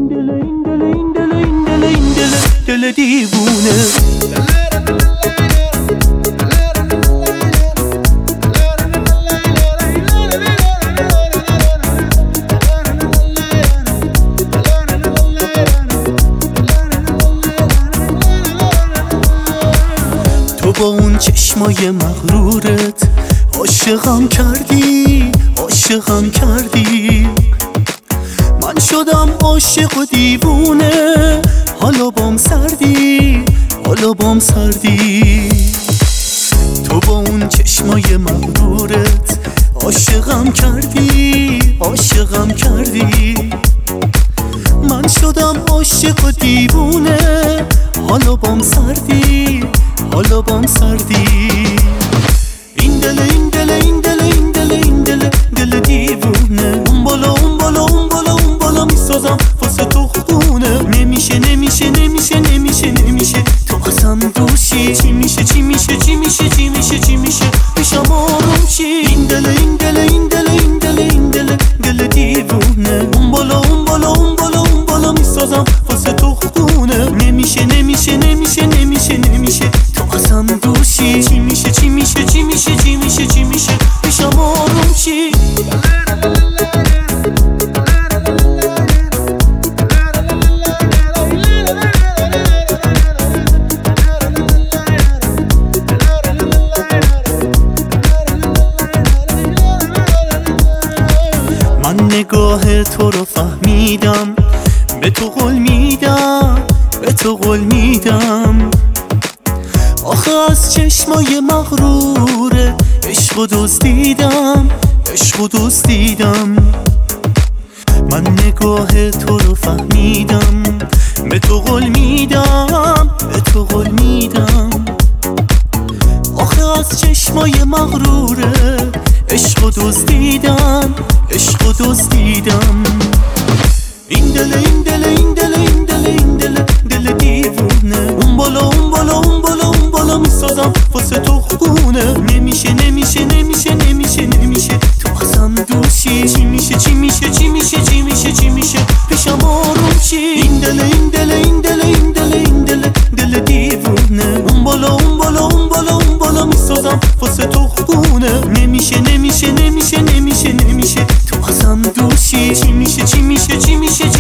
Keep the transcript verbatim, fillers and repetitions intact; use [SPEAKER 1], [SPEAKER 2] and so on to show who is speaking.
[SPEAKER 1] این دل این دل این دل این دل این دل دل دیوونه. تو با اون چشمای مغرورت عاشقم کردی، عاشقم کردی. من شدم عاشق و دیوونه، حالا بام سردی، حالا بام سردی. تو با اون چشمای مغرورت عاشقم کردی، عاشقم کردی. من شدم عاشق و دیوونه، حالا بام سردی، حالا بام سردی. این دل این دل این دل این دل این دل دل دیوونه. اون بالا اون بالا اون بالا اون بالا میسازم واسه تو خونه. نمیشه نمیشه نمیشه نمیشه نمیشه تو قسم دوشی. چی میشه چی میشه چی میشه چی میشه چی میشه پیشم آروم چی. این دل این دل این دل این دل این دل دل دیوونه. اون بالا اون بالا اون بالا اون بالا میسازم واسه تو خونه. نمیشه نمیشه نمیشه نمیشه نمیشه تو قسم دوشی. چی میشه چی میشه چی میشه چی میشه چی میشه پیشم آروم چی. من نگاه تو رو فهمیدم، به تو قول میدم، به تو قول میدم. آخه از چشمای مغروره عشق و دزدیدم، عشق و دزدیدم. من نگاه تو رو فهمیدم، به تو قول میدم، به تو قول میدم. آخه از چشمای مغروره عشق و دزدیدم، عشق و دزدیدم. این دل این دل این دل این دل این دل دل دیوونه. اون بالا اون بالا اون بالا اون بالا میسازم واسه تو خونه. نمیشه نمیشه نمیشه نمیشه نمیشه تو قسم دوشی. چی میشه چی میشه چی میشه چی میشه چی میشه پیشم آروم چی. این دل این دل این دل این دل این دل دل دیوونه. اون بالا اون بالا اون بالا اون بالا میسازم واسه تو خونه. نمیشه نمیشه نمیشه نمیشه نمیشه تو قسم دوشی. چی میشه چی میشه چی میشه